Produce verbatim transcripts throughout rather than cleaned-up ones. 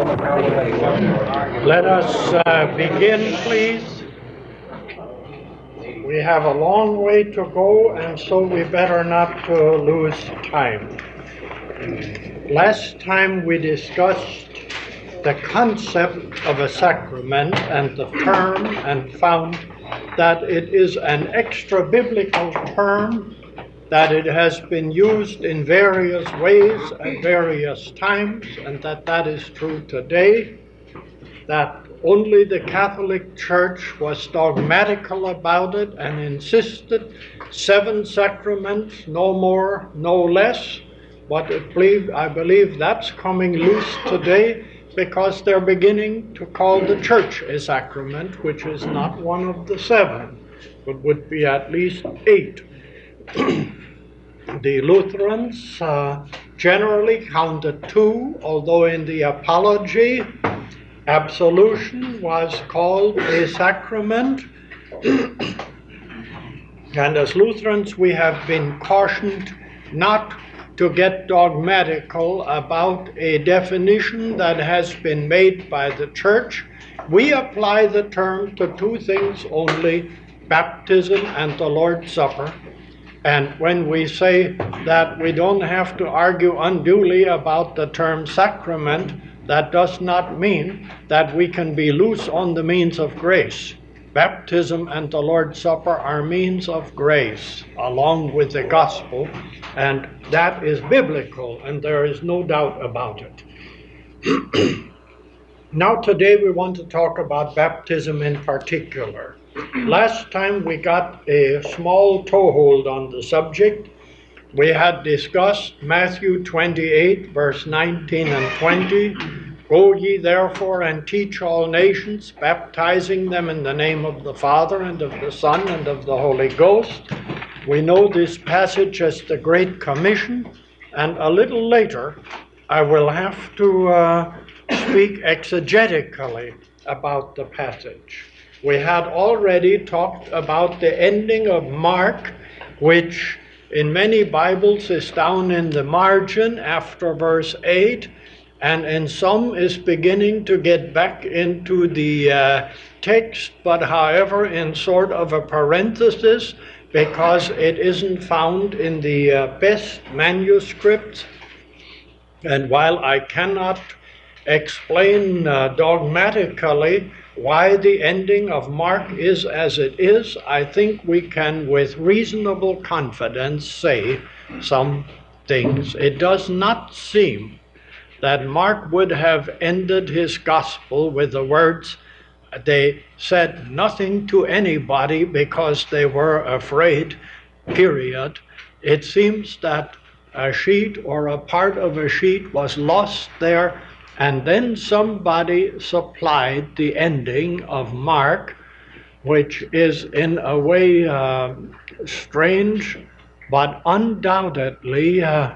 Let us uh, begin, please. We have a long way to go, and so we better not uh, lose time. Last time we discussed the concept of a sacrament and the term, and found that it is an extra-biblical term, that it has been used in various ways at various times, and that that is true today, that only the Catholic Church was dogmatical about it and insisted seven sacraments, no more, no less. But I believe, I believe that's coming loose today, because they're beginning to call the Church a sacrament, which is not one of the seven, but would be at least eight. The Lutherans uh, generally counted two, although in the Apology, absolution was called a sacrament. And as Lutherans, we have been cautioned not to get dogmatical about a definition that has been made by the Church. We apply the term to two things only: baptism and the Lord's Supper. And when we say that we don't have to argue unduly about the term sacrament, that does not mean that we can be loose on the means of grace. Baptism and the Lord's Supper are means of grace, along with the gospel, and that is biblical, and there is no doubt about it. Now today we want to talk about baptism in particular. Last time we got a small toehold on the subject. We had discussed Matthew twenty-eight, verse nineteen and twenty. Go ye therefore and teach all nations, baptizing them in the name of the Father and of the Son and of the Holy Ghost. We know this passage as the Great Commission, and a little later I will have to uh, speak exegetically about the passage. We had already talked about the ending of Mark, which in many Bibles is down in the margin after verse eight, and in some is beginning to get back into the uh, text, but however in sort of a parenthesis, because it isn't found in the uh, best manuscripts. And while I cannot explain uh, dogmatically why the ending of Mark is as it is, I think we can with reasonable confidence say some things. It does not seem that Mark would have ended his gospel with the words, they said nothing to anybody because they were afraid, period. It seems that a sheet or a part of a sheet was lost there, and then somebody supplied the ending of Mark, which is in a way uh, strange, but undoubtedly uh,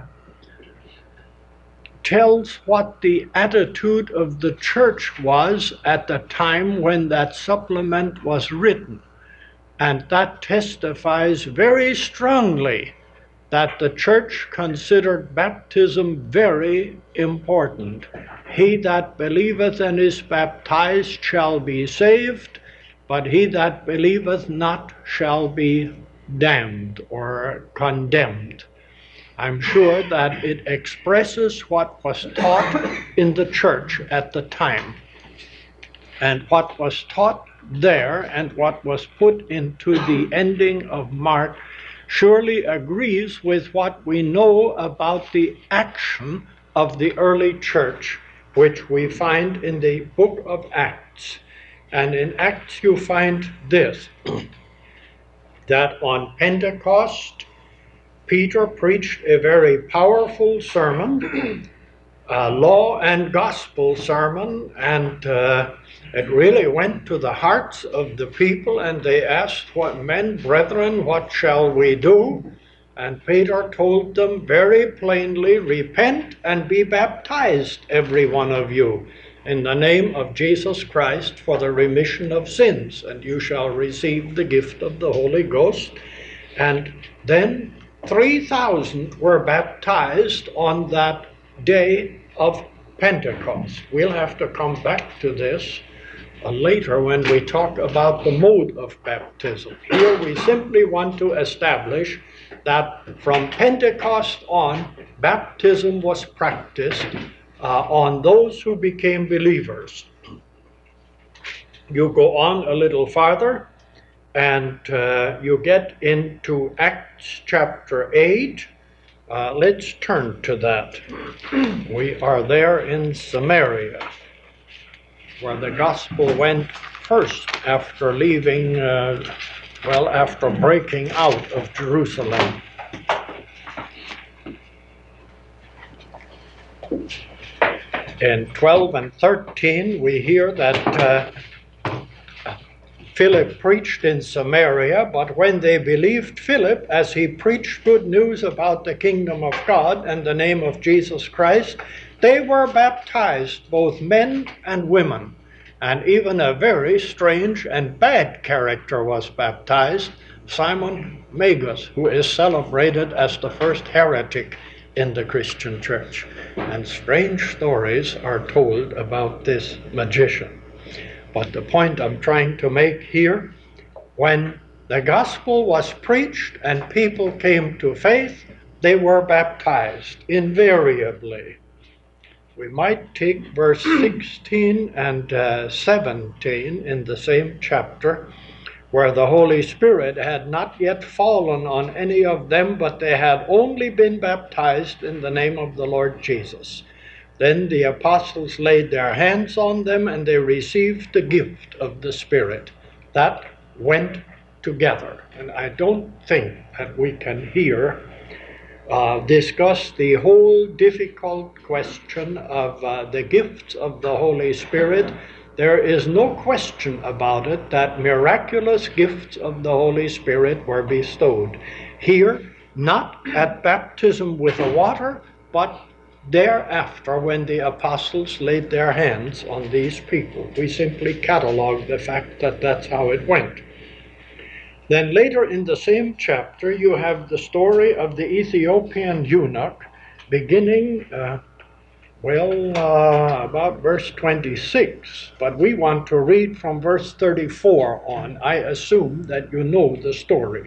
tells what the attitude of the church was at the time when that supplement was written. And that testifies very strongly that the church considered baptism very important. He that believeth and is baptized shall be saved, but he that believeth not shall be damned or condemned. I'm sure that it expresses what was taught in the church at the time. And what was taught there and what was put into the ending of Mark surely agrees with what we know about the action of the early church, which we find in the book of Acts. And in Acts you find this, that on Pentecost, Peter preached a very powerful sermon, a law and gospel sermon, and uh, it really went to the hearts of the people, and they asked, "What men, brethren, what shall we do?" And Peter told them very plainly, "Repent and be baptized, every one of you, in the name of Jesus Christ for the remission of sins, and you shall receive the gift of the Holy Ghost." And then three thousand were baptized on that day of Pentecost. We'll have to come back to this uh, later when we talk about the mode of baptism. Here we simply want to establish that from Pentecost on, baptism was practiced uh, on those who became believers. You go on a little farther, and uh, you get into Acts chapter eight. Uh, let's turn to that. We are there in Samaria, where the gospel went first after leaving, uh, well, after breaking out of Jerusalem. In twelve and thirteen, we hear that uh, Philip preached in Samaria, but when they believed Philip as he preached good news about the kingdom of God and the name of Jesus Christ, they were baptized, both men and women. And even a very strange and bad character was baptized, Simon Magus, who is celebrated as the first heretic in the Christian church. And strange stories are told about this magician. But the point I'm trying to make here, when the gospel was preached and people came to faith, they were baptized invariably. We might take verse sixteen and uh, seventeen in the same chapter, where the Holy Spirit had not yet fallen on any of them, but they had only been baptized in the name of the Lord Jesus. Then the apostles laid their hands on them, and they received the gift of the Spirit. That went together. And I don't think that we can here uh, discuss the whole difficult question of uh, the gifts of the Holy Spirit. There is no question about it that miraculous gifts of the Holy Spirit were bestowed. Here, not at baptism with the water, but thereafter, when the apostles laid their hands on these people. We simply catalog the fact that that's how it went. Then later in the same chapter, you have the story of the Ethiopian eunuch, beginning, uh, well, uh, about verse twenty-six. But we want to read from verse thirty-four on. I assume that you know the story.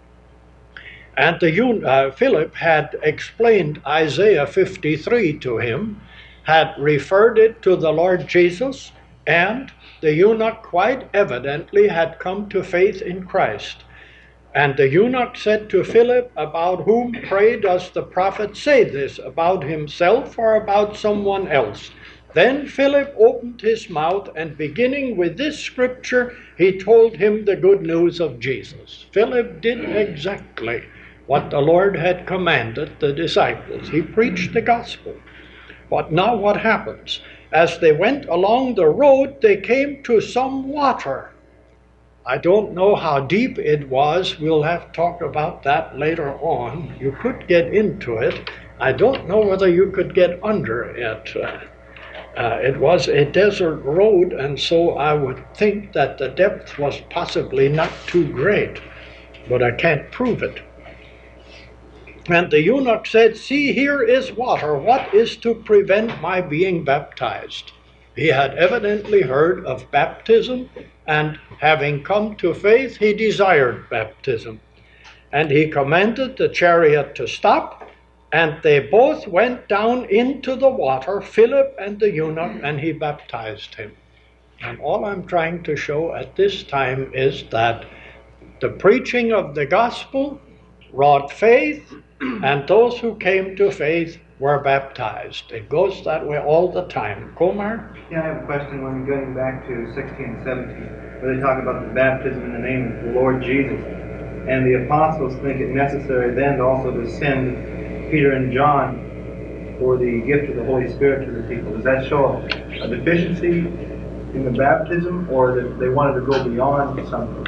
And the, uh, Philip had explained Isaiah fifty-three to him, had referred it to the Lord Jesus, and the eunuch quite evidently had come to faith in Christ. And the eunuch said to Philip, about whom, pray, does the prophet say this, about himself or about someone else? Then Philip opened his mouth, and beginning with this scripture, he told him the good news of Jesus. Philip did exactly what the Lord had commanded the disciples. He preached the gospel. But now what happens? As they went along the road, they came to some water. I don't know how deep it was. We'll have to talk about that later on. You could get into it. I don't know whether you could get under it. Uh, uh, it was a desert road, and so I would think that the depth was possibly not too great, but I can't prove it. And the eunuch said, see, here is water. What is to prevent my being baptized? He had evidently heard of baptism, and having come to faith, he desired baptism. And he commanded the chariot to stop, and they both went down into the water, Philip and the eunuch, and he baptized him. And all I'm trying to show at this time is that the preaching of the gospel wrought faith, and those who came to faith were baptized. It goes that way all the time. Komar? Yeah, I have a question when you're going back to sixteen and seventeen, where they talk about the baptism in the name of the Lord Jesus. And the apostles think it necessary then to also to send Peter and John for the gift of the Holy Spirit to the people. Does that show a deficiency in the baptism, or that they wanted to go beyond something?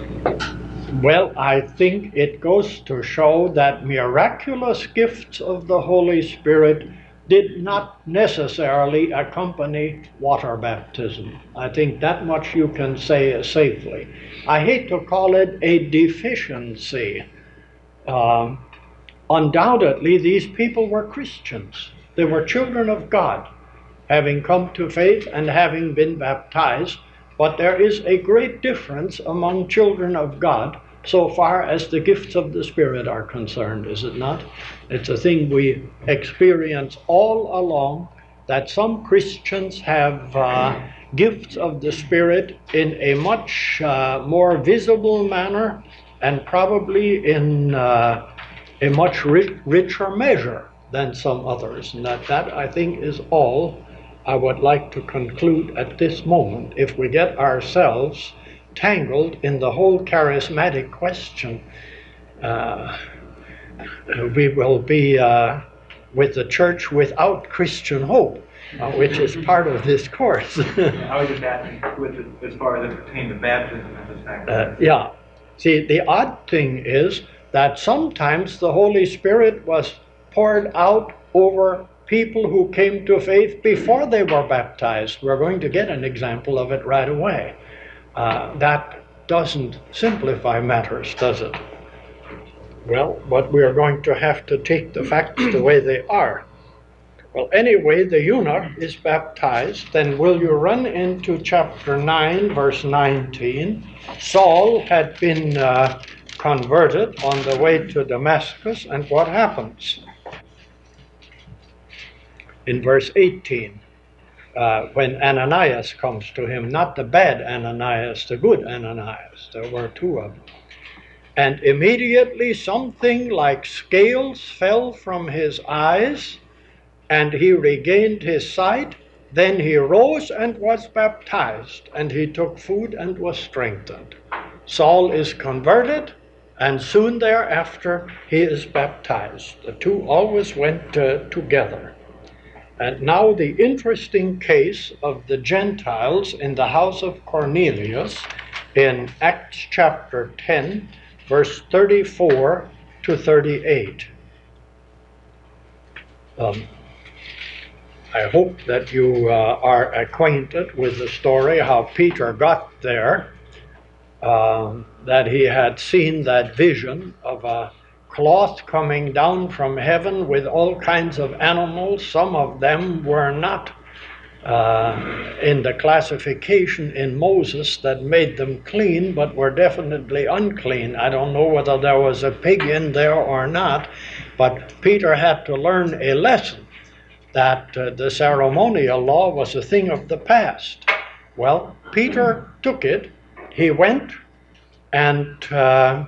Well, I think it goes to show that miraculous gifts of the Holy Spirit did not necessarily accompany water baptism. I think that much you can say safely. I hate to call it a deficiency. Um, undoubtedly, these people were Christians. They were children of God. having come to faith and having been baptized. But there is a great difference among children of God so far as the gifts of the Spirit are concerned, is it not? It's a thing we experience all along, that some Christians have uh, gifts of the Spirit in a much uh, more visible manner, and probably in uh, a much ri- richer measure than some others. And that, that, I think, is all I would like to conclude at this moment. If we get ourselves tangled in the whole charismatic question, uh, we will be uh, with the church without Christian hope, uh, which is part of this course. I was just asking with it, as far as it pertains to baptism at the sacrament. Uh, yeah. See, the odd thing is that sometimes the Holy Spirit was poured out over people who came to faith before they were baptized. We're going to get an example of it right away. Uh, that doesn't simplify matters, does it? Well, but we are going to have to take the facts the way they are. Well, anyway, the eunuch is baptized. Then will you run into chapter nine, verse nineteen? Saul had been uh, converted on the way to Damascus, and what happens? In verse eighteen, uh, when Ananias comes to him, not the bad Ananias, the good Ananias, there were two of them. And immediately something like scales fell from his eyes, and he regained his sight. Then he rose and was baptized, and he took food and was strengthened. Saul is converted, and soon thereafter he is baptized. The two always went uh, together. And now the interesting case of the Gentiles in the house of Cornelius in Acts chapter ten, verse thirty-four to thirty-eight. Um, I hope that you uh, are acquainted with the story how Peter got there, um, that he had seen that vision of a cloth coming down from heaven with all kinds of animals. Some of them were not uh, in the classification in Moses that made them clean, but were definitely unclean. I don't know whether there was a pig in there or not, but Peter had to learn a lesson that uh, the ceremonial law was a thing of the past. Well, Peter took it. He went and uh,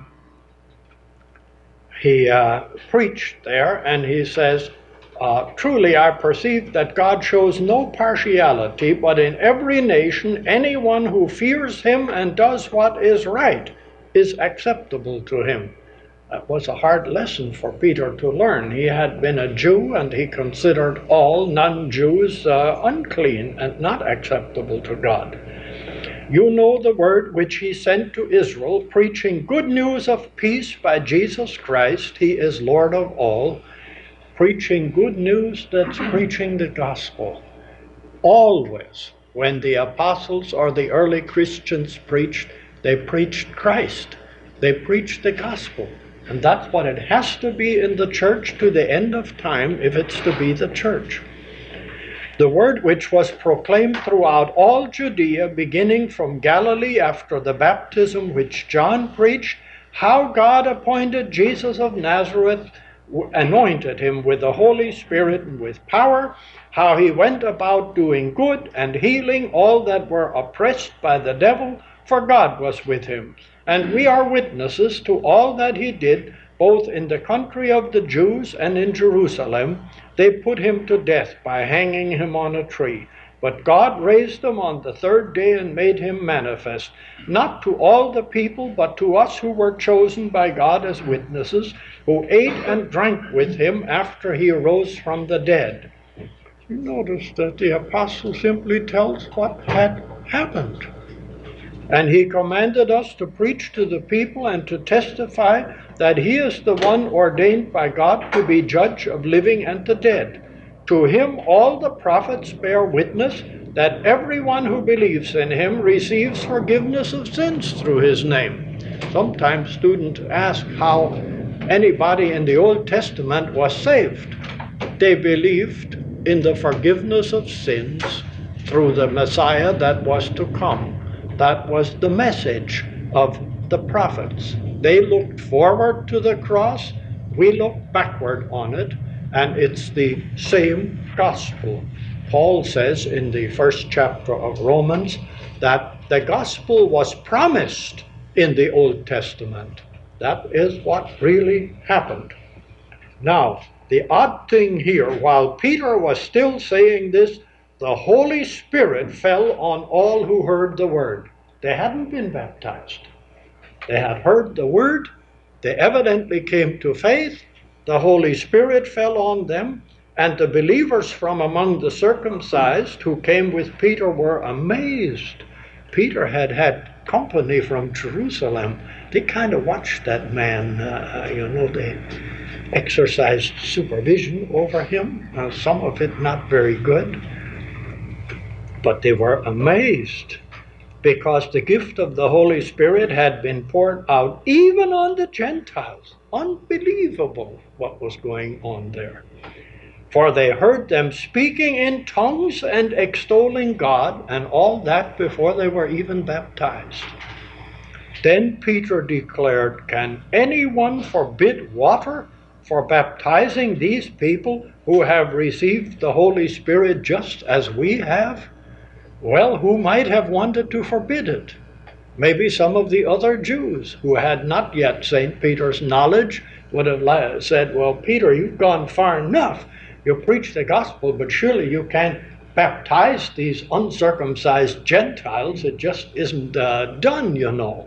he uh, preached there, and he says, uh, truly I perceive that God shows no partiality, but in every nation anyone who fears him and does what is right is acceptable to him. That was a hard lesson for Peter to learn. He had been a Jew, and he considered all non-Jews uh, unclean and not acceptable to God. You know the word which he sent to Israel, preaching good news of peace by Jesus Christ. He is Lord of all. Preaching good news, that's preaching the gospel. Always, when the apostles or the early Christians preached, they preached Christ. They preached the gospel. And that's what it has to be in the church to the end of time, if it's to be the church. The word which was proclaimed throughout all Judea, beginning from Galilee after the baptism which John preached, how God appointed Jesus of Nazareth, anointed him with the Holy Spirit and with power, how he went about doing good and healing all that were oppressed by the devil, for God was with him. And we are witnesses to all that he did, both in the country of the Jews and in Jerusalem. They put him to death by hanging him on a tree. But God raised him on the third day and made him manifest, not to all the people, but to us who were chosen by God as witnesses, who ate and drank with him after he rose from the dead. You notice that the apostle simply tells what had happened. And he commanded us to preach to the people and to testify that he is the one ordained by God to be judge of living and the dead. To him all the prophets bear witness that everyone who believes in him receives forgiveness of sins through his name. Sometimes students ask how anybody in the Old Testament was saved. They believed in the forgiveness of sins through the Messiah that was to come. That was the message of the prophets. They looked forward to the cross, we look backward on it, and it's the same gospel. Paul says in the first chapter of Romans that the gospel was promised in the Old Testament. That is what really happened. Now, the odd thing here, while Peter was still saying this, the Holy Spirit fell on all who heard the word. They hadn't been baptized. They had heard the word. They evidently came to faith. The Holy Spirit fell on them, and the believers from among the circumcised who came with Peter were amazed. Peter had had company from Jerusalem. They kind of watched that man, uh, you know, they exercised supervision over him, uh, some of it not very good. But they were amazed because the gift of the Holy Spirit had been poured out even on the Gentiles. Unbelievable what was going on there. For they heard them speaking in tongues and extolling God, and all that before they were even baptized. Then Peter declared, "Can anyone forbid water for baptizing these people who have received the Holy Spirit just as we have?" Well, who might have wanted to forbid it? Maybe some of the other Jews who had not yet Saint Peter's knowledge would have said, well, Peter, you've gone far enough. You preach the gospel, but surely you can't baptize these uncircumcised Gentiles. It just isn't uh, done, you know.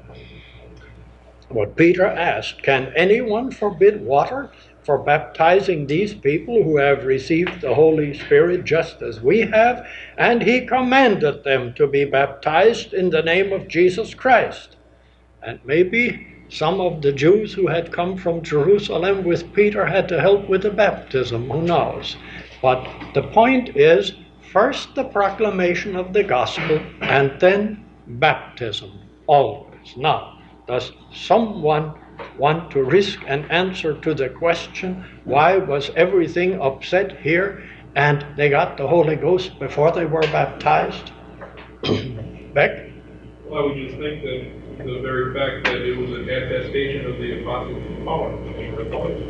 But Peter asked, can anyone forbid water for baptizing these people who have received the Holy Spirit just as we have? And he commanded them to be baptized in the name of Jesus Christ. And maybe some of the Jews who had come from Jerusalem with Peter had to help with the baptism, who knows? But the point is, first the proclamation of the gospel, and then baptism, always. Now, does someone want to risk an answer to the question, why was everything upset here and they got the Holy Ghost before they were baptized? Beck? Well, I would just think that the very fact that it was an attestation of the apostles' power.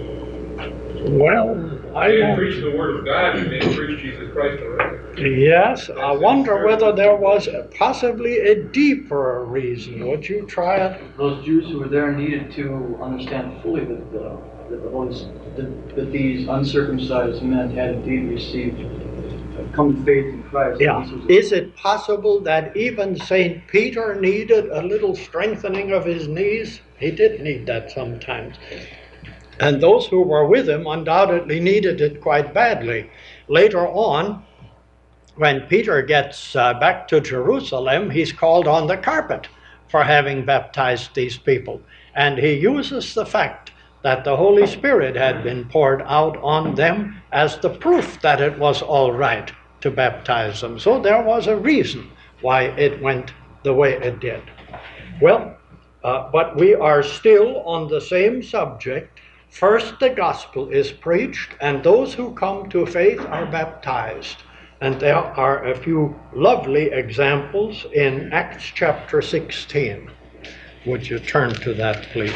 Well, I They don't... preached the word of God and they preached Jesus Christ already. Yes, I wonder whether there was possibly a deeper reason. Would you try it? Those Jews who were there needed to understand fully that the, that the Holy, that, that these uncircumcised men had indeed received, come to faith in Christ. Yeah. Is it possible that even Saint Peter needed a little strengthening of his knees? He did need that sometimes. And those who were with him undoubtedly needed it quite badly. Later on, when Peter gets uh, back to Jerusalem, he's called on the carpet for having baptized these people. And he uses the fact that the Holy Spirit had been poured out on them as the proof that it was all right to baptize them. So there was a reason why it went the way it did. Well, uh, but we are still on the same subject. First, the gospel is preached, and those who come to faith are baptized. And there are a few lovely examples in Acts chapter sixteen. Would you turn to that, please?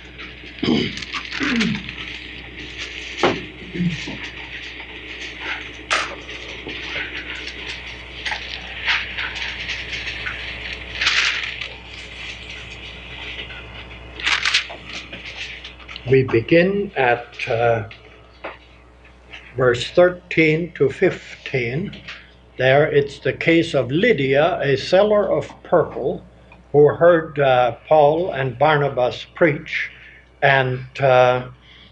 We begin at uh, verse thirteen to fifteen. There it's the case of Lydia, a seller of purple, who heard uh, Paul and Barnabas preach, and uh,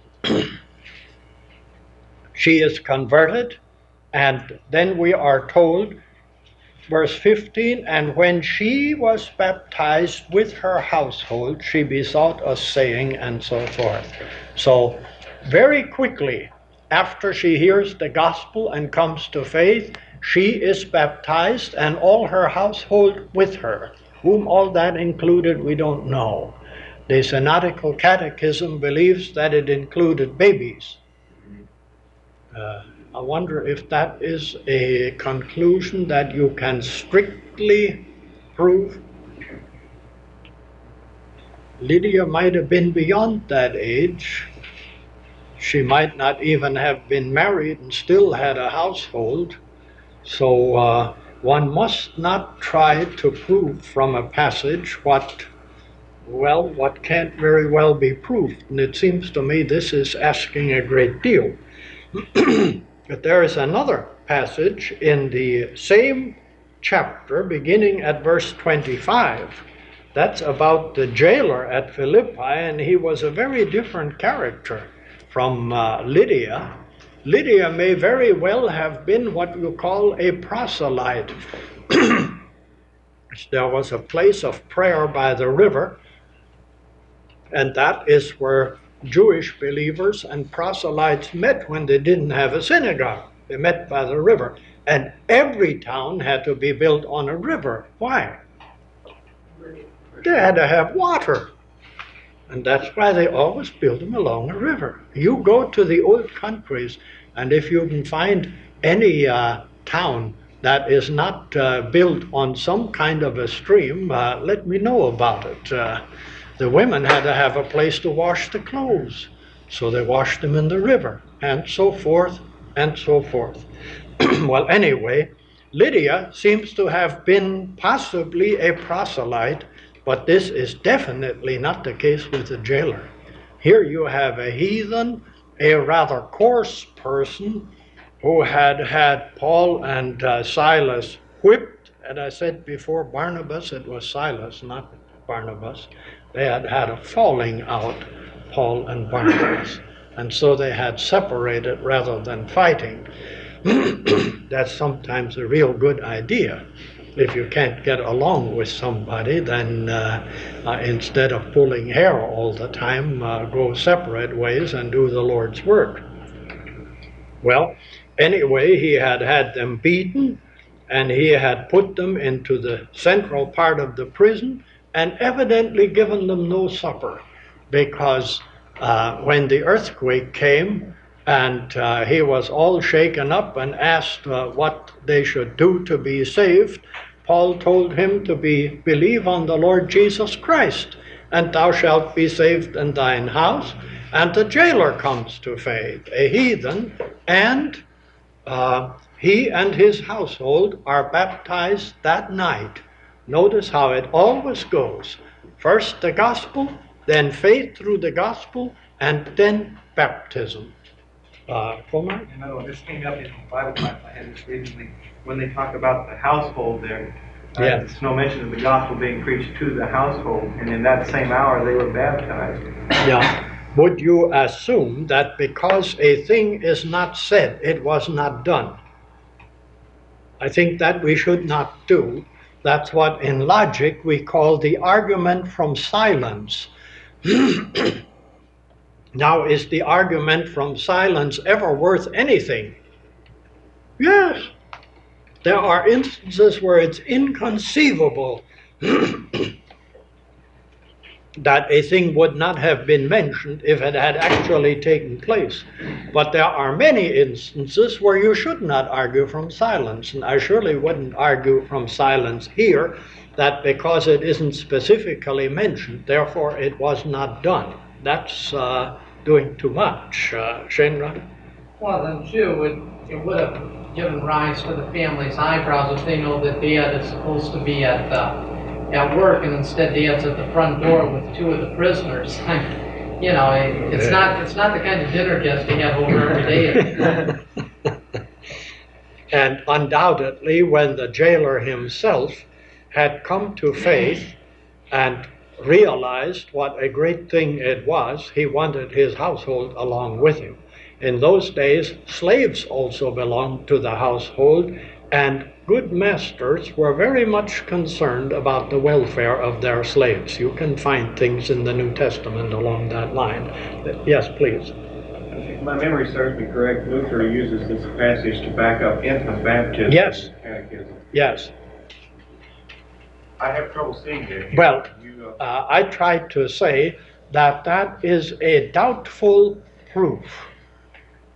she is converted. And then we are told, verse fifteen, and when she was baptized with her household, she besought us, saying, and so forth. So very quickly after she hears the gospel and comes to faith, she is baptized, and all her household with her. Whom all that included, we don't know. The Synodical Catechism believes that it included babies. Uh, I wonder if that is a conclusion that you can strictly prove. Lydia might have been beyond that age. She might not even have been married and still had a household. So uh, one must not try to prove from a passage what, well, what can't very well be proved. And it seems to me this is asking a great deal. But there is another passage in the same chapter, beginning at verse twenty-five. That's about the jailer at Philippi, and he was a very different character from uh, Lydia. Lydia may very well have been what you call a proselyte. There was a place of prayer by the river, and that is where Jewish believers and proselytes met when they didn't have a synagogue. They met by the river. And every town had to be built on a river. Why? They had to have water. And that's why they always built them along a river. You go to the old countries, and if you can find any uh, town that is not uh, built on some kind of a stream, uh, let me know about it. Uh, the women had to have a place to wash the clothes, so they washed them in the river, and so forth, and so forth. Well, anyway, Lydia seems to have been possibly a proselyte, but this is definitely not the case with the jailer. Here you have a heathen, a rather coarse person who had had Paul and uh, Silas whipped. And I said before, Barnabas, it was Silas, not Barnabas. They had had a falling out, Paul and Barnabas. And so they had separated rather than fighting. That's sometimes a real good idea. If you can't get along with somebody, then uh, uh, instead of pulling hair all the time, uh, go separate ways and do the Lord's work. Well, anyway, he had had them beaten, and he had put them into the central part of the prison, and evidently given them no supper, because uh, when the earthquake came, and uh, he was all shaken up and asked uh, what they should do to be saved, Paul told him to be believe on the Lord Jesus Christ, and thou shalt be saved in thine house. And the jailer comes to faith, a heathen, and uh, he and his household are baptized that night. Notice how it always goes. First the gospel, then faith through the gospel, and then baptism. Uh, Kumar? You know, this came up in the Bible class I had this recently, when they talk about the household there. Uh, Yeah. There's no mention of the gospel being preached to the household, and in that same hour they were baptized. Yeah. Would you assume that because a thing is not said, it was not done? I think that we should not do. That's what in logic we call the argument from silence. Now, is the argument from silence ever worth anything? Yes. There are instances where it's inconceivable that a thing would not have been mentioned if it had actually taken place. But there are many instances where you should not argue from silence, and I surely wouldn't argue from silence here that because it isn't specifically mentioned, therefore it was not done. That's uh, doing too much. Uh, Shenra? Well, then too, it, it would have given rise to the family's eyebrows if they know that Dad is supposed to be at uh, at work, and instead Dad's at the front door with two of the prisoners. You know, it, it's Yeah. not it's not the kind of dinner guest you have over every day. And undoubtedly, when the jailer himself had come to faith and realized what a great thing it was, he wanted his household along with him. In those days, slaves also belonged to the household, and good masters were very much concerned about the welfare of their slaves. You can find things in the New Testament along that line. Yes, please. If my memory serves me correct, Luther uses this passage to back up infant baptism. Yes. in the Catechism. Yes. I have trouble seeing it. Well, You, uh, uh, I tried to say that that is a doubtful proof.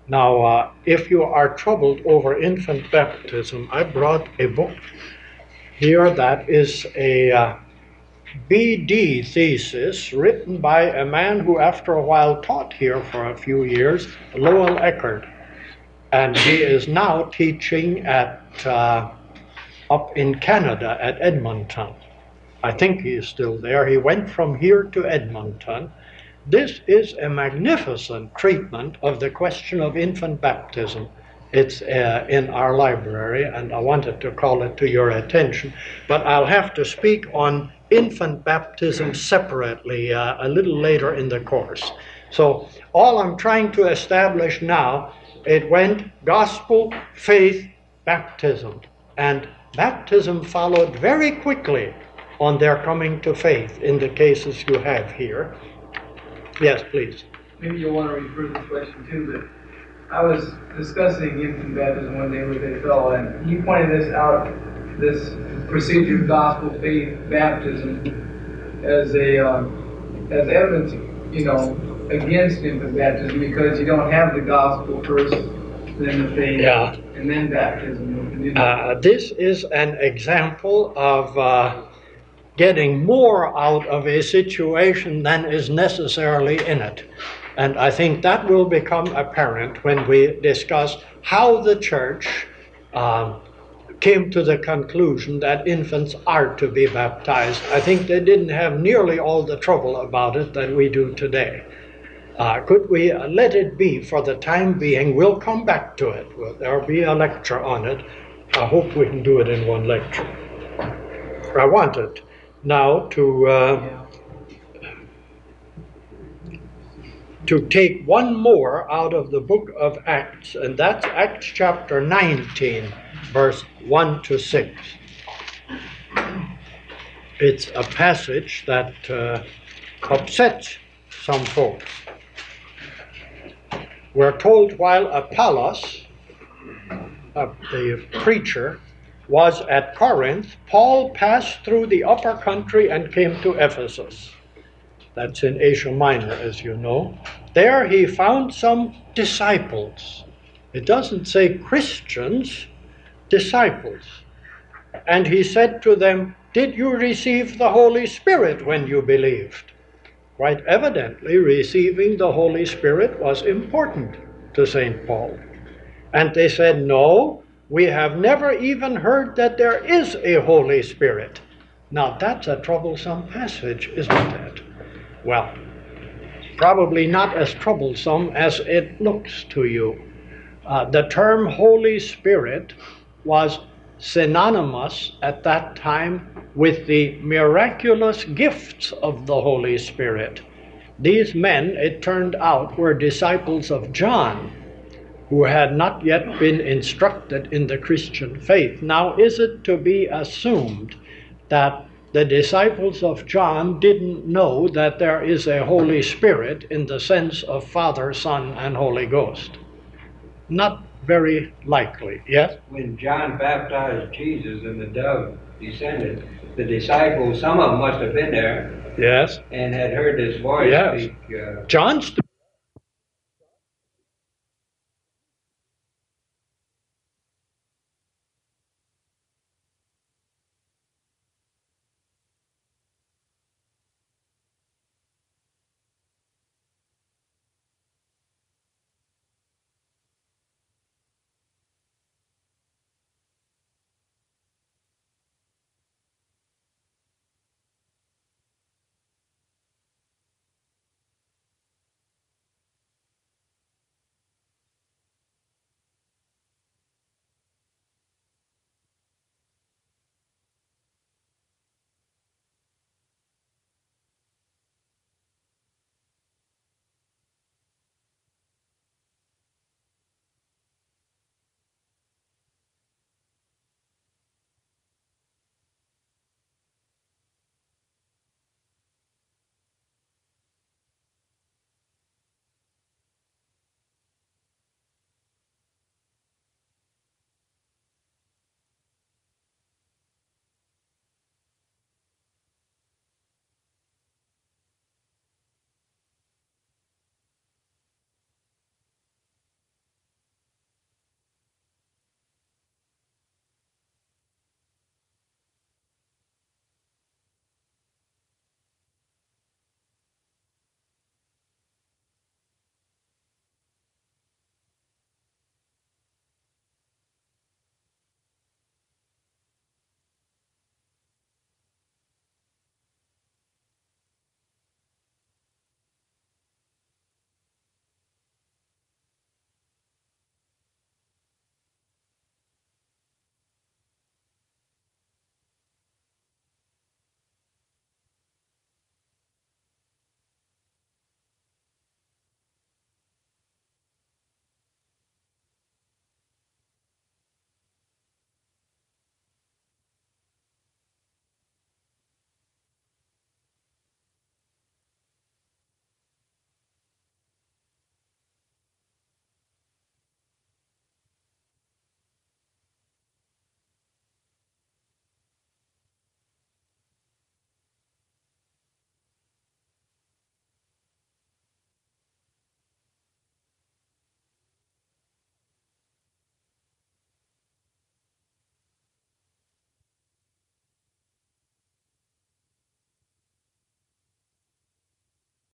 Now, uh, if you are troubled over infant baptism, I brought a book here that is a uh, B D thesis written by a man who after a while taught here for a few years, Lowell Eckert. And he is now teaching at uh, up in Canada at Edmonton. I think he is still there. He went from here to Edmonton. This is a magnificent treatment of the question of infant baptism. It's uh, in our library, and I wanted to call it to your attention. But I'll have to speak on infant baptism separately uh, a little later in the course. So all I'm trying to establish now, it went gospel, faith, baptism. And baptism followed very quickly on their coming to faith in the cases you have here. Yes, please. Maybe you'll want to refer to this question too, but I was discussing infant baptism one day with a fellow, and he pointed this out, this procedure of gospel, faith, baptism, as a um, as evidence, you know, against infant baptism, because you don't have the gospel first, then the faith, Yeah. and then baptism. Uh, this is an example of uh, getting more out of a situation than is necessarily in it. And I think that will become apparent when we discuss how the church um, came to the conclusion that infants are to be baptized. I think they didn't have nearly all the trouble about it that we do today. Uh, could we uh, let it be for the time being? We'll come back to it. Well, there'll be a lecture on it. I hope we can do it in one lecture. I wanted now to uh, to take one more out of the book of Acts, and that's Acts chapter nineteen, verse one to six. It's a passage that uh, upsets some folks. We're told while Apollos, uh, the preacher, was at Corinth, Paul passed through the upper country and came to Ephesus. That's in Asia Minor, as you know. There he found some disciples. It doesn't say Christians, disciples. And he said to them, "Did you receive the Holy Spirit when you believed?" Quite evidently, receiving the Holy Spirit was important to Saint Paul. And they said, "No, we have never even heard that there is a Holy Spirit." Now that's a troublesome passage, isn't it? Well, probably not as troublesome as it looks to you. Uh, the term Holy Spirit was synonymous at that time with the miraculous gifts of the Holy Spirit. These men, it turned out, were disciples of John, who had not yet been instructed in the Christian faith. Now, is it to be assumed that the disciples of John didn't know that there is a Holy Spirit in the sense of Father, Son, and Holy Ghost? Not very likely, yes? When John baptized Jesus and the dove descended, the disciples, some of them must have been there Yes. and had heard his voice Yes. speak. Uh, John's